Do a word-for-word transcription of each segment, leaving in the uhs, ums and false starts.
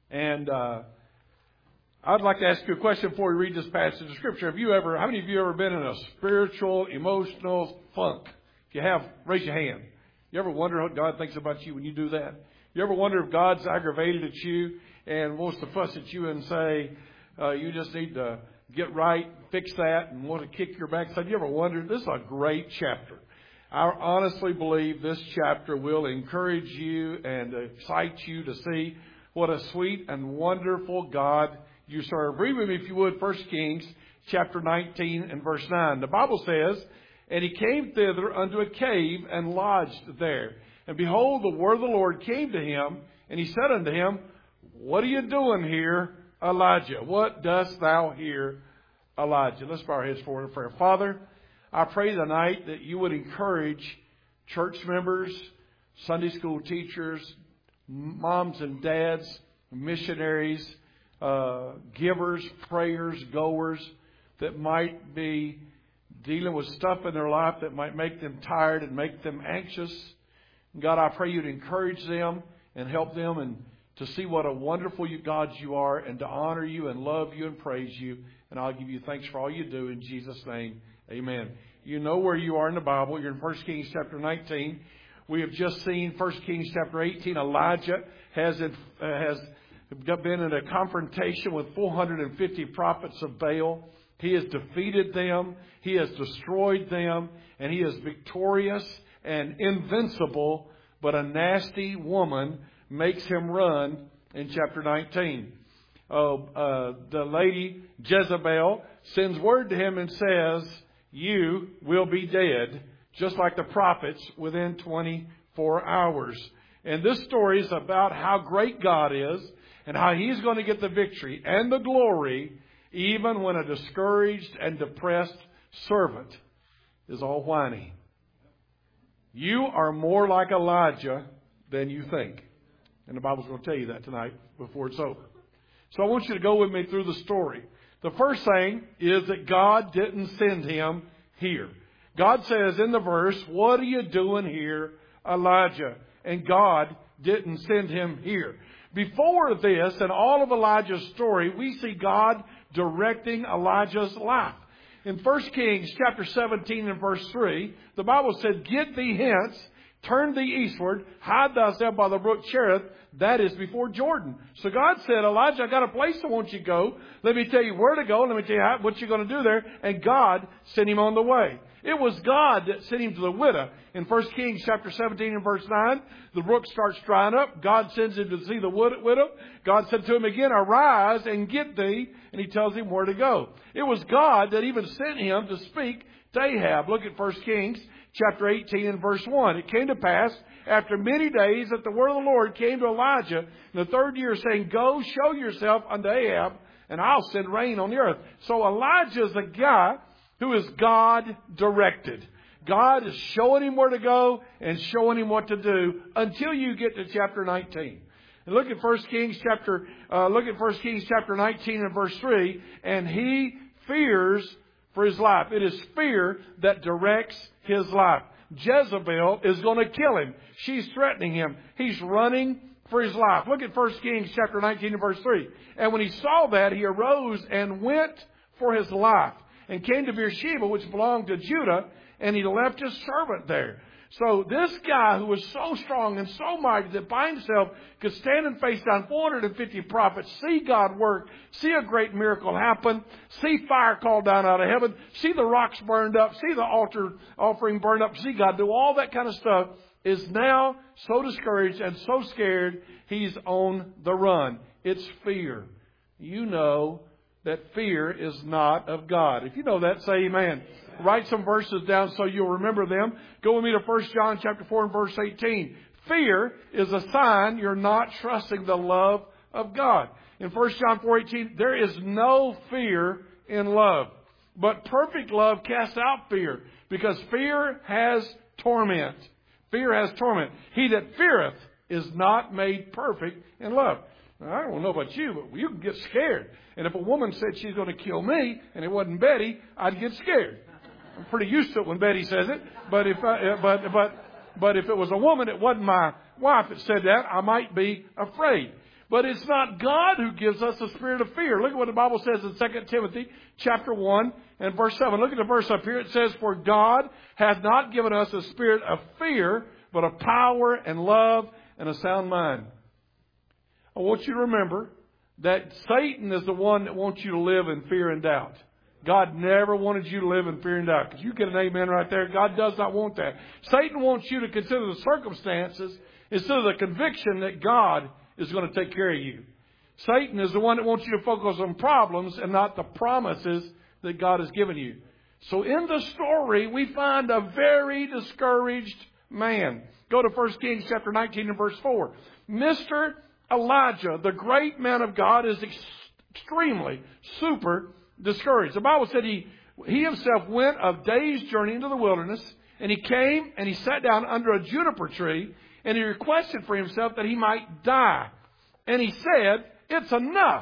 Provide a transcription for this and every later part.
And uh, I'd like to ask you a question before we read this passage of Scripture. Have you ever, how many of you ever been in a spiritual, emotional funk? If you have, raise your hand. You ever wonder what God thinks about you when you do that? You ever wonder if God's aggravated at you and wants to fuss at you and say, uh, you just need to get right, fix that, and want to kick your backside? You ever wonder? This is a great chapter. I honestly believe this chapter will encourage you and excite you to see what a sweet and wonderful God you serve. Read with me, if you would, First Kings chapter nineteen and verse nine. The Bible says, "And he came thither unto a cave and lodged there. And behold, the word of the Lord came to him, and he said unto him, What are you doing here, Elijah? What dost thou here, Elijah?" Let's bow our heads forward in prayer. Father, I pray tonight that you would encourage church members, Sunday school teachers, moms and dads, missionaries, uh, givers, prayers, goers that might be dealing with stuff in their life that might make them tired and make them anxious. God, I pray you'd encourage them and help them and to see what a wonderful God you are, and to honor you and love you and praise you. And I'll give you thanks for all you do in Jesus' name. Amen. You know where you are in the Bible. You're in First Kings chapter nineteen. We have just seen First Kings chapter eighteen. Elijah has uh, has been in a confrontation with four hundred fifty prophets of Baal. He has defeated them. He has destroyed them. And he is victorious and invincible. But a nasty woman makes him run in chapter nineteen. Oh, uh, the lady Jezebel sends word to him and says, "You will be dead," just like the prophets, within twenty-four hours. And this story is about how great God is and how He's going to get the victory and the glory even when a discouraged and depressed servant is all whiny. You are more like Elijah than you think. And the Bible's going to tell you that tonight before it's over. So I want you to go with me through the story. The first thing is that God didn't send him here. God says in the verse, "What are you doing here, Elijah?" And God didn't send him here. Before this, in all of Elijah's story, we see God directing Elijah's life. In First Kings chapter seventeen and verse three, the Bible said, "Get thee hence, turn thee eastward, hide thyself by the brook Cherith, that is before Jordan." So God said, "Elijah, I got a place I want you to go. Let me tell you where to go. Let me tell you how, what you're going to do there." And God sent him on the way. It was God that sent him to the widow. In First Kings chapter seventeen and verse nine, the brook starts drying up. God sends him to see the widow. God said to him again, "Arise and get thee." And he tells him where to go. It was God that even sent him to speak to Ahab. Look at First Kings chapter eighteen and verse one. "It came to pass after many days that the word of the Lord came to Elijah in the third year, saying, Go, show yourself unto Ahab, and I'll send rain on the earth." So Elijah is a guy who is God-directed. God is showing him where to go and showing him what to do until you get to chapter nineteen. And look at First Kings chapter. Uh, look at First Kings chapter nineteen and verse three. "And he fears for his life." It is fear that directs his life. Jezebel is going to kill him. She's threatening him. He's running for his life. Look at First Kings chapter nineteen and verse three. "And when he saw that, he arose and went for his life, and came to Beersheba, which belonged to Judah, and he left his servant there." So this guy who was so strong and so mighty that by himself could stand and face down four hundred fifty prophets, see God work, see a great miracle happen, see fire called down out of heaven, see the rocks burned up, see the altar offering burned up, see God do all that kind of stuff, is now so discouraged and so scared he's on the run. It's fear. You know that fear is not of God. If you know that, say amen. Write some verses down so you'll remember them. Go with me to First John chapter four and verse eighteen. Fear is a sign you're not trusting the love of God. In First John four eighteen, there is no fear in love, but perfect love casts out fear, because fear has torment. Fear has torment. He that feareth is not made perfect in love. Now, I don't know about you, but you can get scared. And if a woman said she's going to kill me and it wasn't Betty, I'd get scared. I'm pretty used to it when Betty says it. But if I, but but but if it was a woman, it wasn't my wife that said that, I might be afraid. But it's not God who gives us a spirit of fear. Look at what the Bible says in Second Timothy chapter one and verse seven. Look at the verse up here. It says, for God hath not given us a spirit of fear, but of power and love and a sound mind. I want you to remember that Satan is the one that wants you to live in fear and doubt. God never wanted you to live in fear and doubt. Could you get an amen right there? God does not want that. Satan wants you to consider the circumstances instead of the conviction that God is going to take care of you. Satan is the one that wants you to focus on problems and not the promises that God has given you. So in the story, we find a very discouraged man. Go to First Kings chapter nineteen and verse four. Mister Elijah, the great man of God, is ex- extremely, super discouraged. The Bible said he, he himself went a day's journey into the wilderness, and he came and he sat down under a juniper tree, and he requested for himself that he might die. And he said, it's enough.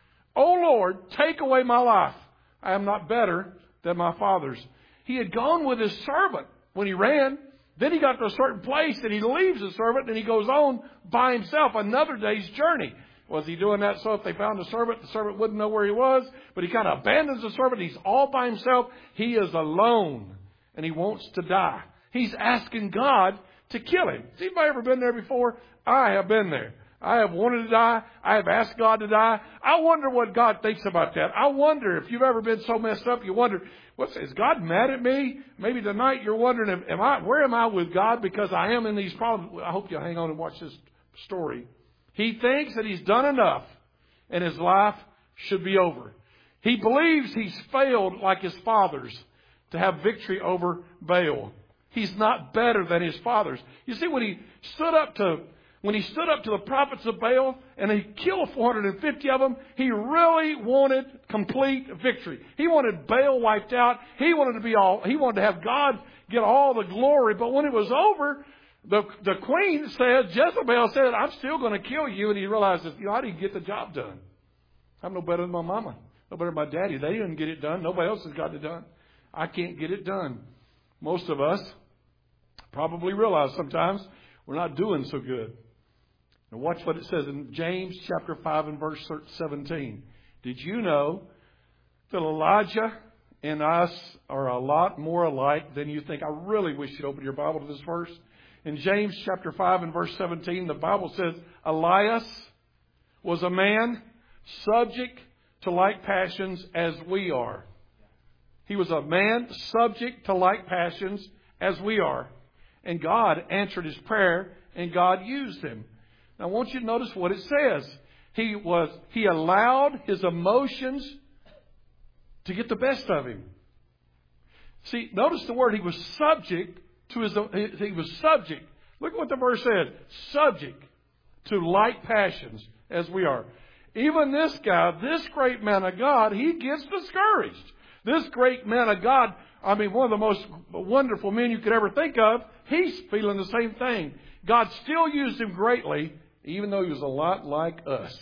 O Lord, take away my life. I am not better than my fathers. He had gone with his servant when he ran. Then he got to a certain place and he leaves the servant and he goes on by himself another day's journey. Was he doing that so if they found the servant, the servant wouldn't know where he was? But he kind of abandons the servant. He's all by himself. He is alone and he wants to die. He's asking God to kill him. Has anybody ever been there before? I have been there. I have wanted to die. I have asked God to die. I wonder what God thinks about that. I wonder if you've ever been so messed up, you wonder, what's, is God mad at me? Maybe tonight you're wondering, if, am I, where am I with God because I am in these problems? I hope you'll hang on and watch this story. He thinks that he's done enough and his life should be over. He believes he's failed like his fathers to have victory over Baal. He's not better than his fathers. You see, when he stood up to When he stood up to the prophets of Baal and he killed four hundred fifty of them, he really wanted complete victory. He wanted Baal wiped out. He wanted to be all, he wanted to have God get all the glory. But when it was over, the, the queen said, Jezebel said, I'm still going to kill you. And he realized that, you know, I didn't get the job done. I'm no better than my mama. No better than my daddy. They didn't get it done. Nobody else has got it done. I can't get it done. Most of us probably realize sometimes we're not doing so good. Now watch what it says in James chapter five and verse seventeen. Did you know that Elijah and us are a lot more alike than you think? I really wish you'd open your Bible to this verse. In James chapter five and verse seventeen, the Bible says, Elias was a man subject to like passions as we are. He was a man subject to like passions as we are. And God answered his prayer and God used him. Now, I want you to notice what it says. He was, he allowed his emotions to get the best of him. See, notice the word, he was subject to his, he was subject. Look at what the verse said. Subject to like passions as we are. Even this guy, this great man of God, he gets discouraged. This great man of God, I mean, one of the most wonderful men you could ever think of, he's feeling the same thing. God still used him greatly, even though he was a lot like us.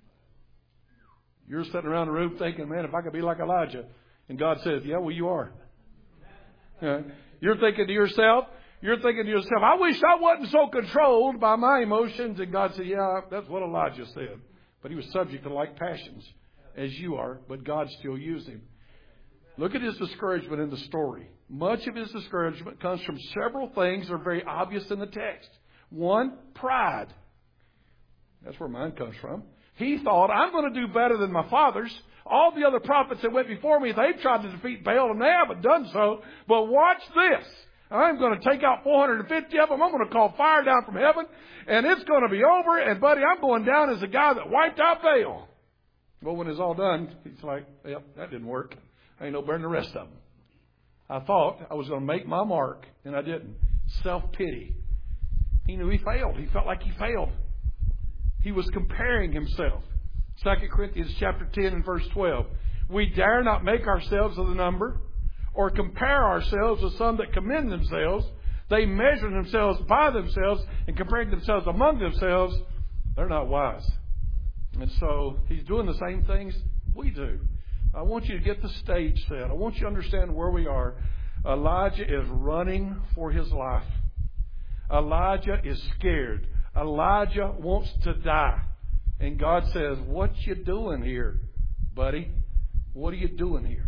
You're sitting around the room thinking, man, if I could be like Elijah. And God says, yeah, well, you are. Uh, you're thinking to yourself, you're thinking to yourself, I wish I wasn't so controlled by my emotions. And God said, yeah, that's what Elijah said. But he was subject to like passions as you are, but God still used him. Look at his discouragement in the story. Much of his discouragement comes from several things that are very obvious in the text. One, pride. That's where mine comes from. He thought, I'm going to do better than my fathers. All the other prophets that went before me, they've tried to defeat Baal and they haven't done so. But watch this. I'm going to take out four hundred fifty of them. I'm going to call fire down from heaven and it's going to be over. And buddy, I'm going down as the guy that wiped out Baal. Well, when it's all done, he's like, yep, that didn't work. I ain't no better than the rest of them. I thought I was going to make my mark and I didn't. Self-pity. He knew he failed. He felt like he failed. He was comparing himself. Second Corinthians chapter ten and verse twelve. We dare not make ourselves of the number or compare ourselves with some that commend themselves. They measure themselves by themselves and comparing themselves among themselves. They're not wise. And so he's doing the same things we do. I want you to get the stage set. I want you to understand where we are. Elijah is running for his life. Elijah is scared. Elijah wants to die. And God says, what you doing here, buddy? What are you doing here?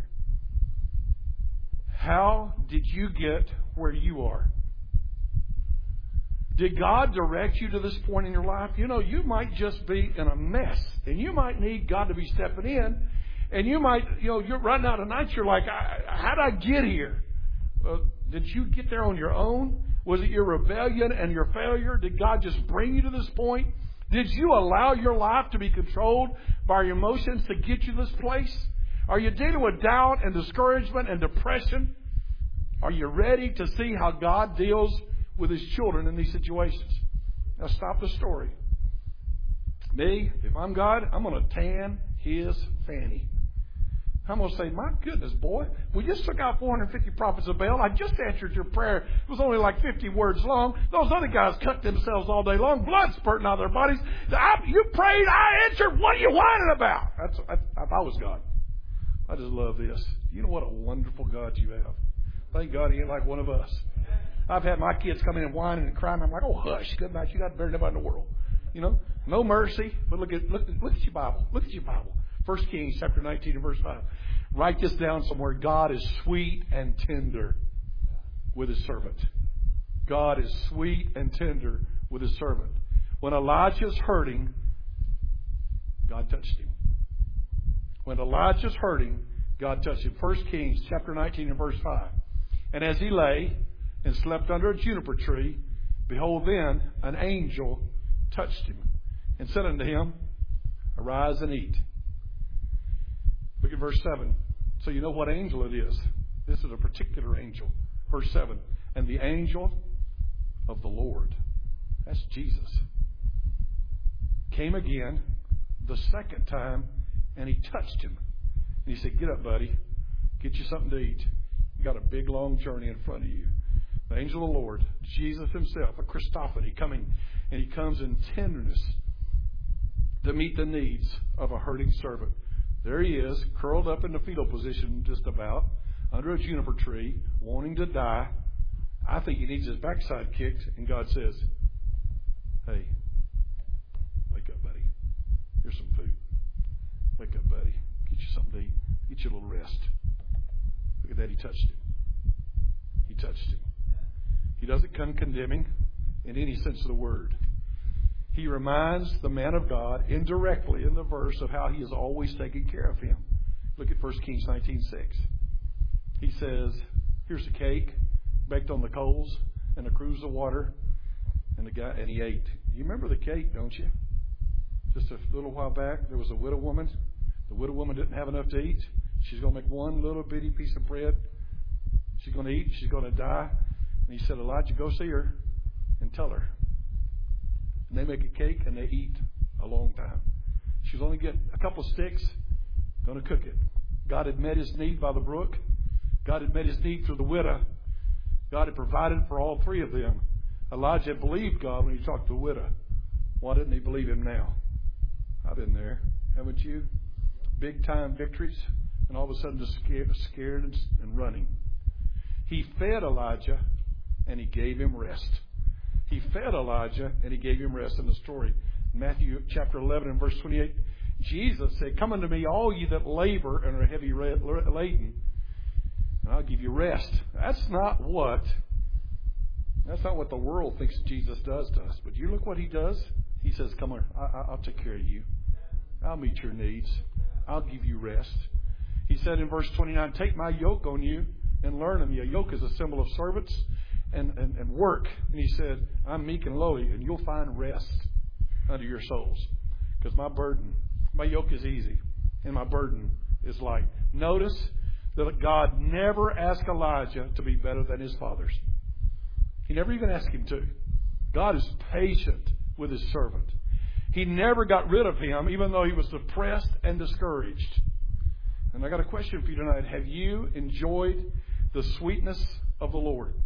How did you get where you are? Did God direct you to this point in your life? You know, you might just be in a mess, and you might need God to be stepping in, and you might, you know, you're right now tonight, you're like, how did I get here? Well, did you get there on your own? Was it your rebellion and your failure? Did God just bring you to this point? Did you allow your life to be controlled by your emotions to get you to this place? Are you dealing with doubt and discouragement and depression? Are you ready to see how God deals with His children in these situations? Now stop the story. Me, if I'm God, I'm going to tan His fanny. I'm going to say, my goodness, boy, we just took out four hundred fifty prophets of Baal. I just answered your prayer. It was only like fifty words long. Those other guys cut themselves all day long, blood spurting out of their bodies. I, you prayed, I answered. What are you whining about? That's I, if I was God. I just love this. You know what a wonderful God you have. Thank God He ain't like one of us. I've had my kids come in and whining and crying. I'm like, oh, hush, good night. You got better than anybody in the world. You know, no mercy. But look at look, look at your Bible. Look at your Bible. First Kings chapter nineteen and verse five. Write this down somewhere. God is sweet and tender with His servant. God is sweet and tender with His servant. When Elijah's hurting, God touched him. When Elijah's hurting, God touched him. First Kings chapter nineteen and verse five. And as he lay and slept under a juniper tree, behold, then an angel touched him and said unto him, arise and eat. Look at verse seven. So you know what angel it is. This is a particular angel. Verse seven. And the angel of the Lord, that's Jesus, came again the second time, and He touched him. And He said, get up, buddy. Get you something to eat. You got a big, long journey in front of you. The angel of the Lord, Jesus Himself, a Christophany, coming, and He comes in tenderness to meet the needs of a hurting servant. There He is, curled up in the fetal position just about, under a juniper tree, wanting to die. I think he needs his backside kicked, and God says, hey, wake up, buddy. Here's some food. Wake up, buddy. Get you something to eat. Get you a little rest. Look at that. He touched him. He touched him. He doesn't come condemning in any sense of the word. He reminds the man of God indirectly in the verse of how He has always taken care of him. Look at First Kings nineteen six. He says, here's a cake baked on the coals and a cruse of water, and the guy and he ate. You remember the cake, don't you? Just a little while back, there was a widow woman. The widow woman didn't have enough to eat. She's going to make one little bitty piece of bread. She's going to eat. She's going to die. And He said, Elijah, go see her and tell her. And they make a cake and they eat a long time. She's only get a couple of sticks, going to cook it. God had met his need by the brook. God had met his need through the widow. God had provided for all three of them. Elijah believed God when he talked to the widow. Why didn't he believe Him now? I've been there, haven't you? Big time victories, and all of a sudden just scared, scared and, and running. He fed Elijah, and He gave him rest. He fed Elijah, and He gave him rest. In the story, Matthew chapter eleven and verse twenty-eight, Jesus said, come unto me, all ye that labor and are heavy laden, and I'll give you rest. That's not what that's not what the world thinks Jesus does to us. But you look what He does. He says, come on, I, I'll take care of you. I'll meet your needs. I'll give you rest. He said in verse twenty-nine, take my yoke on you and learn of me. A yoke is a symbol of servants and, and, and work. And He said, I'm meek and lowly, and you'll find rest unto your souls. Because my burden, my yoke is easy, and my burden is light. Notice that God never asked Elijah to be better than his fathers. He never even asked him to. God is patient with His servant. He never got rid of him, even though he was depressed and discouraged. And I got a question for you tonight. Have you enjoyed the sweetness of the Lord?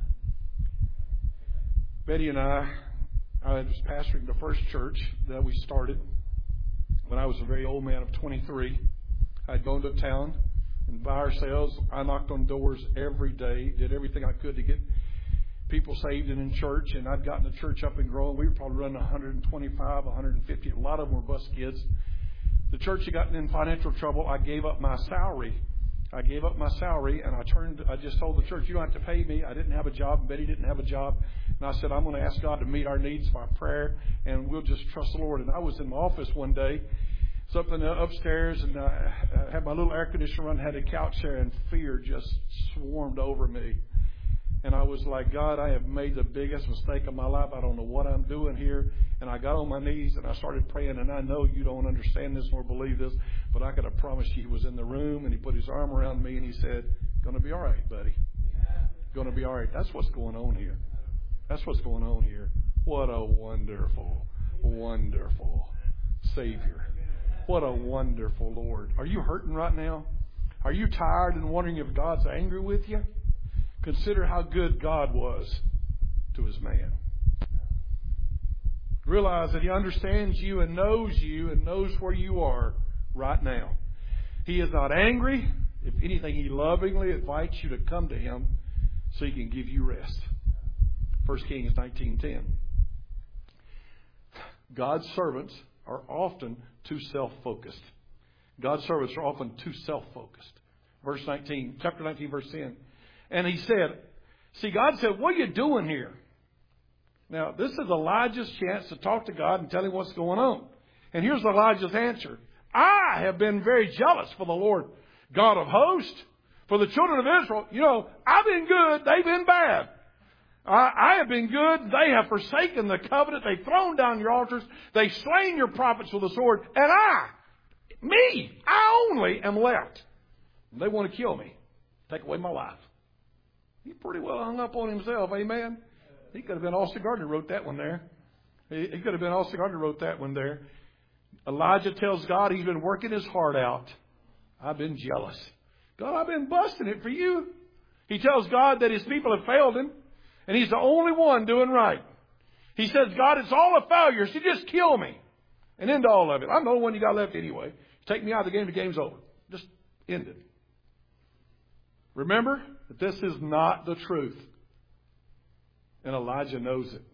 Betty and I, I was pastoring the first church that we started when I was a very old man of twenty-three. I'd gone to town, and by ourselves, I knocked on doors every day, did everything I could to get people saved and in church, and I'd gotten the church up and growing. We were probably running one hundred twenty-five, one hundred fifty. A lot of them were bus kids. The church had gotten in financial trouble. I gave up my salary. I gave up my salary, and I turned. I just told the church, you don't have to pay me. I didn't have a job. Betty didn't have a job. And I said, I'm going to ask God to meet our needs by prayer, and we'll just trust the Lord. And I was in my office one day, something upstairs, and I had my little air conditioner run, had a couch there, and fear just swarmed over me. And I was like, God, I have made the biggest mistake of my life. I don't know what I'm doing here. And I got on my knees and I started praying. And I know you don't understand this nor believe this, but I could have promised you he was in the room and he put his arm around me and he said, going to be all right, buddy. Going to be all right. That's what's going on here. That's what's going on here. What a wonderful, wonderful Savior. What a wonderful Lord. Are you hurting right now? Are you tired and wondering if God's angry with you? Consider how good God was to his man. Realize that he understands you and knows you and knows where you are right now. He is not angry. If anything, he lovingly invites you to come to him so he can give you rest. First Kings nineteen ten. God's servants are often too self-focused. God's servants are often too self-focused. Verse nineteen, chapter nineteen, verse ten. And he said, see, God said, what are you doing here? Now, this is Elijah's chance to talk to God and tell him what's going on. And here's Elijah's answer. I have been very jealous for the Lord God of hosts, for the children of Israel. You know, I've been good. They've been bad. I, I have been good. They have forsaken the covenant. They've thrown down your altars. They've slain your prophets with the sword. And I, me, I only am left. They want to kill me, take away my life. He pretty well hung up on himself, amen? He could have been Austin Gardner wrote that one there. He, he could have been Austin Gardner wrote that one there. Elijah tells God he's been working his heart out. I've been jealous. God, I've been busting it for you. He tells God that his people have failed him, and he's the only one doing right. He says, God, it's all a failure, so just kill me. And end all of it. I'm the only one you got left anyway. Take me out of the game, the game's over. Just end it. Remember that this is not the truth. And Elijah knows it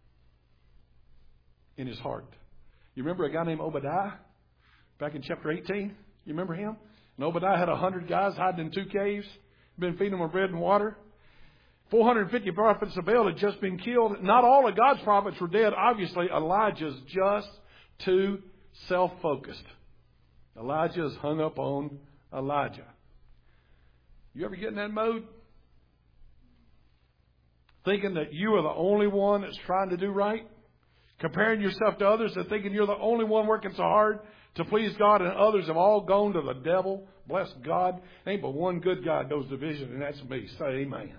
in his heart. You remember a guy named Obadiah back in chapter eighteen? You remember him? And Obadiah had a hundred guys hiding in two caves, been feeding them with bread and water. four hundred fifty prophets of Baal had just been killed. Not all of God's prophets were dead. Obviously, Elijah's just too self-focused. Elijah's hung up on Elijah. You ever get in that mode? Thinking that you are the only one that's trying to do right? Comparing yourself to others and thinking you're the only one working so hard to please God and others have all gone to the devil? Bless God. Ain't but one good God knows the vision, and that's me. Say amen.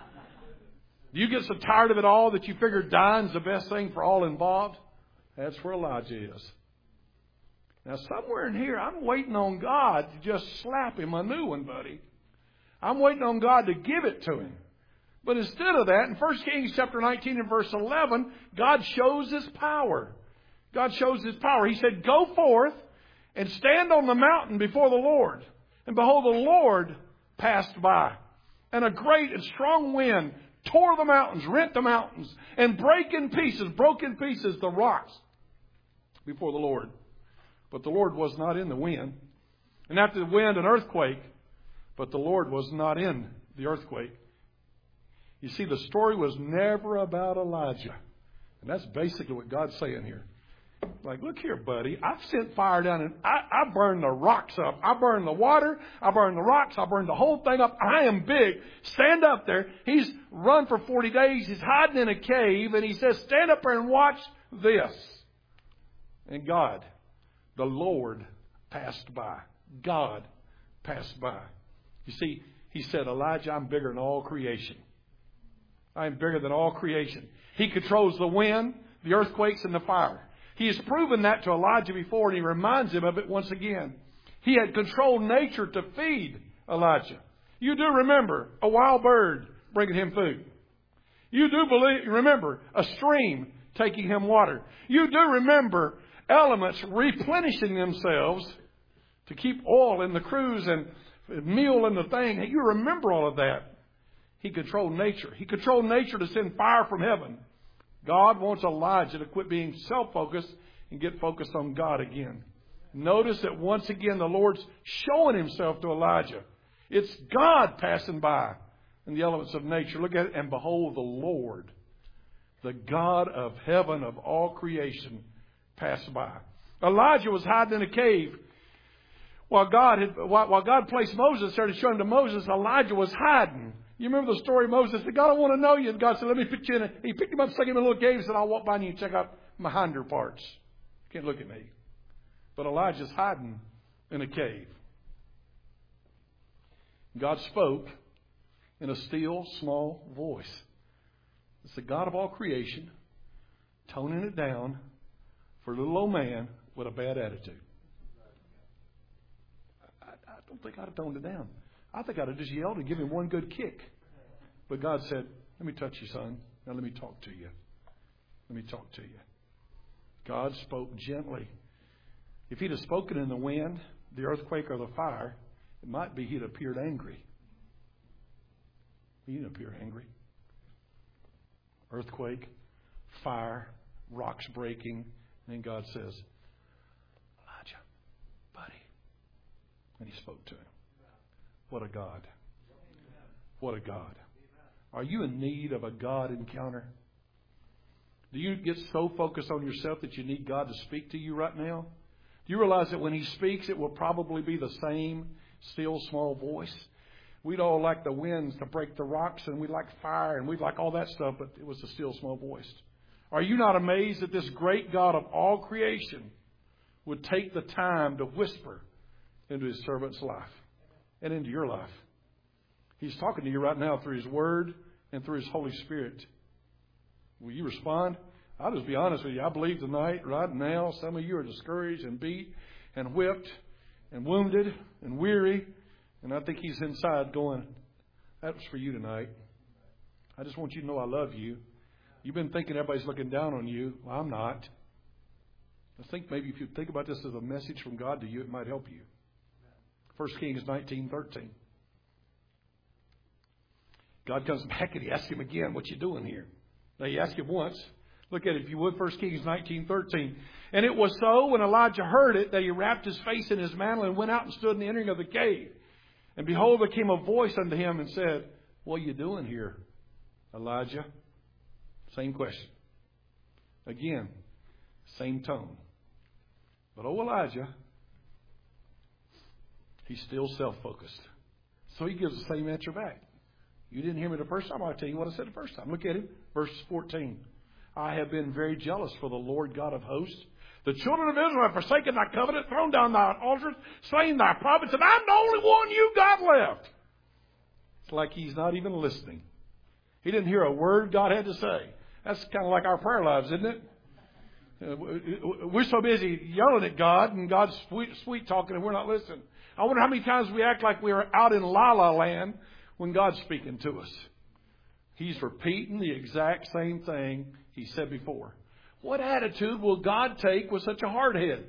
Do you get so tired of it all that you figure dying's the best thing for all involved? That's where Elijah is. Now, somewhere in here, I'm waiting on God to just slap him a new one, buddy. I'm waiting on God to give it to him. But instead of that, in First Kings chapter nineteen and verse eleven, God shows his power. God shows his power. He said, go forth and stand on the mountain before the Lord. And behold, the Lord passed by. And a great and strong wind tore the mountains, rent the mountains, and break in pieces, broke in pieces the rocks before the Lord. But the Lord was not in the wind. And after the wind, an earthquake. But the Lord was not in the earthquake. You see, the story was never about Elijah. And that's basically what God's saying here. Like, look here, buddy. I've sent fire down and I, I burned the rocks up. I burned the water. I burned the rocks. I burned the whole thing up. I am big. Stand up there. He's run for forty days. He's hiding in a cave. And he says, stand up there and watch this. And God, the Lord, passed by. God passed by. You see, he said, Elijah, I'm bigger than all creation. I am bigger than all creation. He controls the wind, the earthquakes, and the fire. He has proven that to Elijah before, and he reminds him of it once again. He had controlled nature to feed Elijah. You do remember a wild bird bringing him food. You do believe, remember a stream taking him water. You do remember elements replenishing themselves to keep oil in the cruise and meal in the thing. You remember all of that. He controlled nature. He controlled nature to send fire from heaven. God wants Elijah to quit being self-focused and get focused on God again. Notice that once again the Lord's showing himself to Elijah. It's God passing by in the elements of nature. Look at it. And behold, the Lord, the God of heaven, of all creation, passed by. Elijah was hiding in a cave. While God had, while, while God placed Moses there to show him to Moses, Elijah was hiding. You remember the story of Moses said, God, I want to know you. And God said, let me put you in a... He picked him up, stuck him in a little cave, and said, I'll walk by you and check out my hinder parts. You can't look at me. But Elijah's hiding in a cave. God spoke in a still, small voice. It's the God of all creation, toning it down for a little old man with a bad attitude. I, I don't think I'd have toned it down. I think I'd have just yelled and given him one good kick. But God said, let me touch you, son. Now let me talk to you. Let me talk to you. God spoke gently. If he'd have spoken in the wind, the earthquake, or the fire, it might be he'd appeared angry. He didn't appear angry. Earthquake, fire, rocks breaking. And then God says, Elijah, buddy. And he spoke to him. What a God. What a God. Are you in need of a God encounter? Do you get so focused on yourself that you need God to speak to you right now? Do you realize that when he speaks, it will probably be the same still small voice? We'd all like the winds to break the rocks, and we'd like fire, and we'd like all that stuff, but it was the still small voice. Are you not amazed that this great God of all creation would take the time to whisper into his servant's life and into your life? He's talking to you right now through his word and through his Holy Spirit. Will you respond? I'll just be honest with you. I believe tonight, right now, some of you are discouraged and beat and whipped and wounded and weary. And I think he's inside going, that was for you tonight. I just want you to know I love you. You've been thinking everybody's looking down on you. Well, I'm not. I think maybe if you think about this as a message from God to you, it might help you. First Kings nineteen thirteen. God comes back and he asks him again, what you doing here? Now he asked him once. Look at it, if you would, First Kings nineteen thirteen. And it was so, when Elijah heard it, that he wrapped his face in his mantle and went out and stood in the entering of the cave. And behold, there came a voice unto him and said, what are you doing here, Elijah? Same question. Again, same tone. But oh, Elijah, he's still self-focused. So he gives the same answer back. You didn't hear me the first time. I'll tell you what I said the first time. Look at him. Verse fourteen. I have been very jealous for the Lord God of hosts. The children of Israel have forsaken thy covenant, thrown down thy altars, slain thy prophets, and I'm the only one you got left. It's like he's not even listening. He didn't hear a word God had to say. That's kind of like our prayer lives, isn't it? We're so busy yelling at God, and God's sweet, sweet talking, and we're not listening. I wonder how many times we act like we are out in la la land when God's speaking to us. He's repeating the exact same thing he said before. What attitude will God take with such a hard head?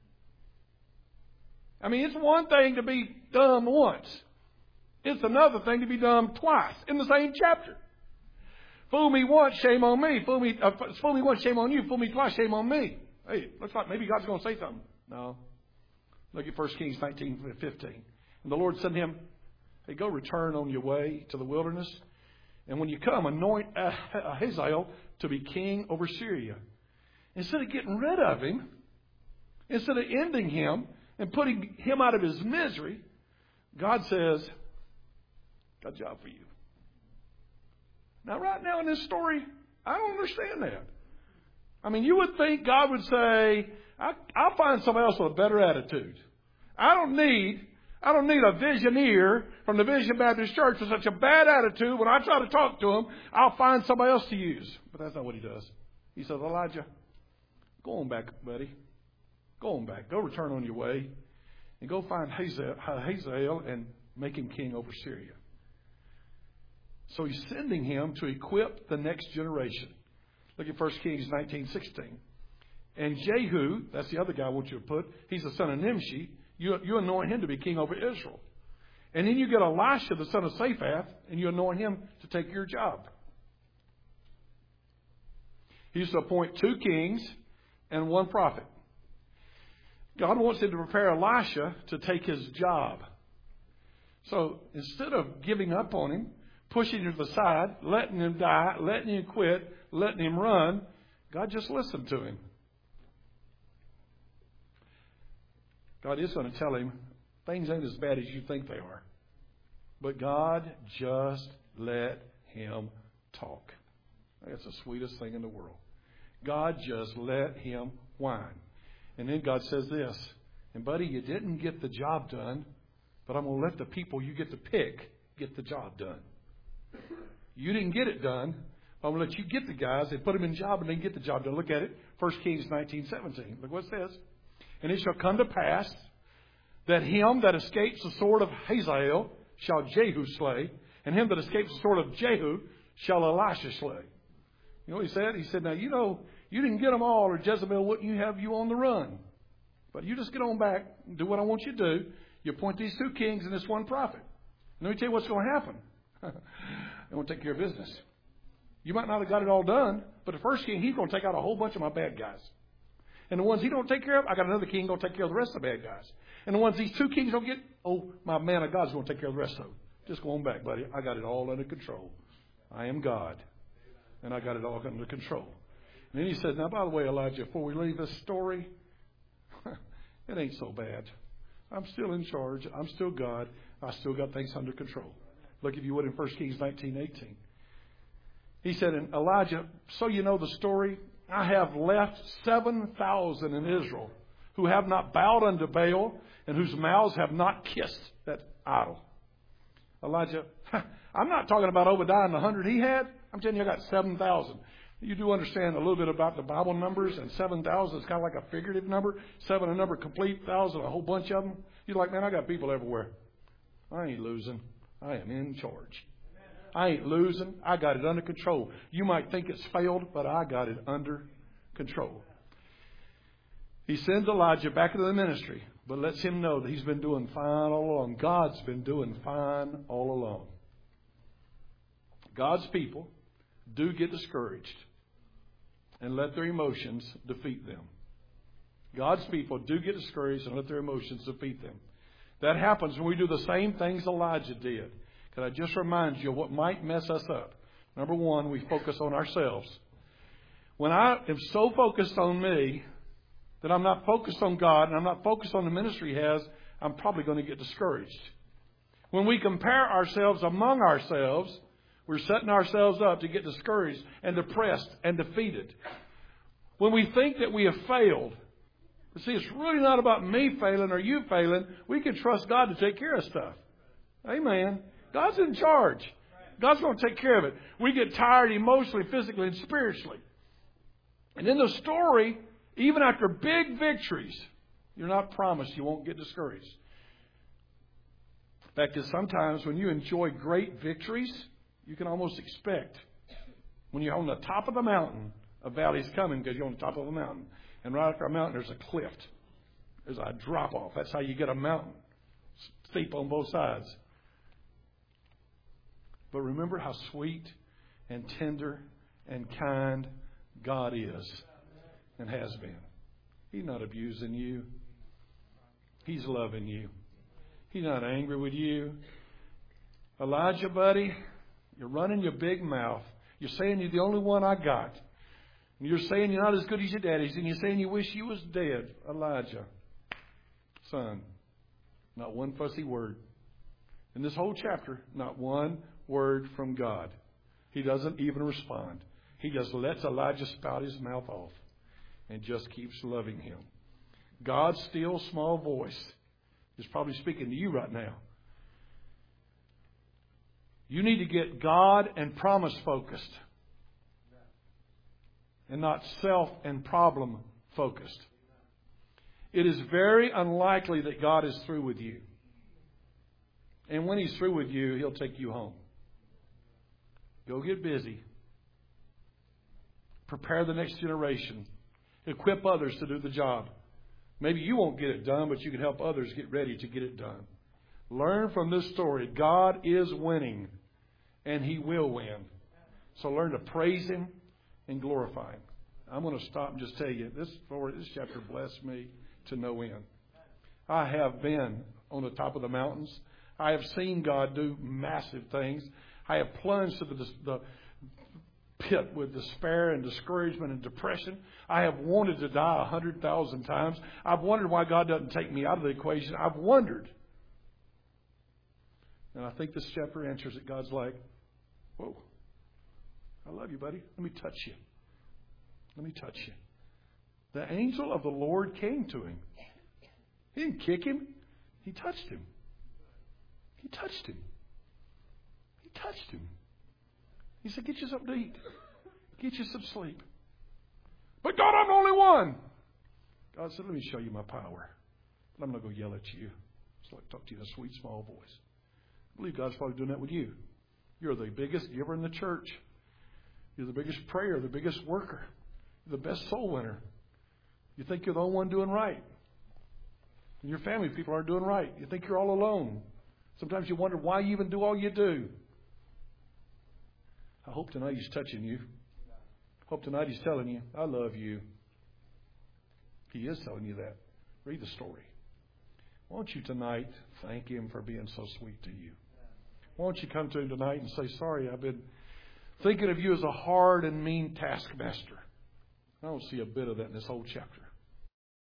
I mean, it's one thing to be dumb once. It's another thing to be dumb twice in the same chapter. Fool me once, shame on me. Fool me, uh, fool me once, shame on you. Fool me twice, shame on me. Hey, looks like maybe God's going to say something. No. Look at First Kings nineteen fifteen. And the Lord said to him, hey, go return on your way to the wilderness. And when you come, anoint Hazael to be king over Syria. Instead of getting rid of him, instead of ending him and putting him out of his misery, God says, got a job for you. Now, right now in this story, I don't understand that. I mean, you would think God would say, I, I'll find somebody else with a better attitude. I don't need, I don't need a visioneer from the Vision Baptist Church with such a bad attitude. When I try to talk to him, I'll find somebody else to use. But that's not what he does. He says, Elijah, go on back, buddy. Go on back. Go return on your way. And go find Hazael, Hazael and make him king over Syria. So he's sending him to equip the next generation. Look at First Kings nineteen sixteen. And Jehu, that's the other guy I want you to put, he's the son of Nimshi. You, you anoint him to be king over Israel. And then you get Elisha, the son of Shaphat, and you anoint him to take your job. He used to appoint two kings and one prophet. God wants him to prepare Elisha to take his job. So instead of giving up on him, pushing him to the side, letting him die, letting him quit, letting him run, God just listened to him. God is going to tell him, things ain't as bad as you think they are. But God just let him talk. That's the sweetest thing in the world. God just let him whine. And then God says this, and buddy, you didn't get the job done, but I'm going to let the people you get to pick get the job done. You didn't get it done, but I'm going to let you get the guys and put them in the job and then get the job done. Look at it, First Kings nineteen seventeen. Look what it says. And it shall come to pass that him that escapes the sword of Hazael shall Jehu slay, and him that escapes the sword of Jehu shall Elisha slay. You know what he said? He said, now, you know, you didn't get them all, or Jezebel wouldn't you have you on the run. But you just get on back and do what I want you to do. You appoint these two kings and this one prophet. And let me tell you what's going to happen. They're going to take care of business. You might not have got it all done, but the first king, he's going to take out a whole bunch of my bad guys. And the ones he don't take care of, I got another king going to take care of the rest of the bad guys. And the ones these two kings don't get, oh, my man of God's going to take care of the rest of them. Just go on back, buddy. I got it all under control. I am God. And I got it all under control. And then he says, now, by the way, Elijah, before we leave this story, it ain't so bad. I'm still in charge. I'm still God. I still got things under control. Look, if you would, in First Kings nineteen eighteen. He said, and Elijah, so you know the story, I have left seven thousand in Israel who have not bowed unto Baal and whose mouths have not kissed that idol. Elijah, I'm not talking about Obadiah and the hundred he had. I'm telling you, I got seven thousand. You do understand a little bit about the Bible numbers, and seven thousand is kind of like a figurative number. Seven, a number complete, thousand, a whole bunch of them. You're like, man, I got people everywhere. I ain't losing. I am in charge. I ain't losing. I got it under control. You might think it's failed, but I got it under control. He sends Elijah back into the ministry, but lets him know that he's been doing fine all along. God's been doing fine all along. God's people do get discouraged and let their emotions defeat them. God's people do get discouraged and let their emotions defeat them. That happens when we do the same things Elijah did. Can I just remind you of what might mess us up? Number one, we focus on ourselves. When I am so focused on me that I'm not focused on God and I'm not focused on the ministry He has, I'm probably going to get discouraged. When we compare ourselves among ourselves, we're setting ourselves up to get discouraged and depressed and defeated. When we think that we have failed, but see, it's really not about me failing or you failing. We can trust God to take care of stuff. Amen. God's in charge. God's going to take care of it. We get tired emotionally, physically, and spiritually. And in the story, even after big victories, you're not promised you won't get discouraged. In fact, sometimes when you enjoy great victories, you can almost expect when you're on the top of the mountain, a valley's coming because you're on the top of a mountain. And right after a mountain, there's a cliff. There's a drop-off. That's how you get a mountain. Steep on both sides. But remember how sweet and tender and kind God is and has been. He's not abusing you. He's loving you. He's not angry with you. Elijah, buddy, you're running your big mouth. You're saying you're the only one I got. And you're saying you're not as good as your daddy's. And you're saying you wish you was dead. Elijah, son, not one fussy word. In this whole chapter, not one word from God. He doesn't even respond. He just lets Elijah spout his mouth off and just keeps loving him. God's still small voice is probably speaking to you right now. You need to get God and promise focused and not self and problem focused. It is very unlikely that God is through with you. And when He's through with you, He'll take you home. Go get busy. Prepare the next generation. Equip others to do the job. Maybe you won't get it done, but you can help others get ready to get it done. Learn from this story. God is winning, and He will win. So learn to praise Him and glorify Him. I'm going to stop and just tell you, this story, this chapter blessed me to no end. I have been on the top of the mountains. I have seen God do massive things. I have plunged to the, the pit with despair and discouragement and depression. I have wanted to die a hundred thousand times. I've wondered why God doesn't take me out of the equation. I've wondered. And I think this chapter answers it. God's like, whoa, I love you, buddy. Let me touch you. Let me touch you. The angel of the Lord came to him. He didn't kick him. He touched him. He touched him. He touched him. He said, get you something to eat. Get you some sleep. But God, I'm the only one. God said, let me show you my power. But I'm not going to yell at you. Just like talk to you in a sweet, small voice. I believe God's probably doing that with you. You're the biggest giver in the church. You're the biggest prayer, the biggest worker. You're the best soul winner. You think you're the only one doing right. And your family people aren't doing right. You think you're all alone. Sometimes you wonder why you even do all you do. I hope tonight He's touching you. I hope tonight He's telling you, I love you. He is telling you that. Read the story. Won't you tonight thank Him for being so sweet to you? Won't you come to Him tonight and say, sorry, I've been thinking of you as a hard and mean taskmaster. I don't see a bit of that in this whole chapter.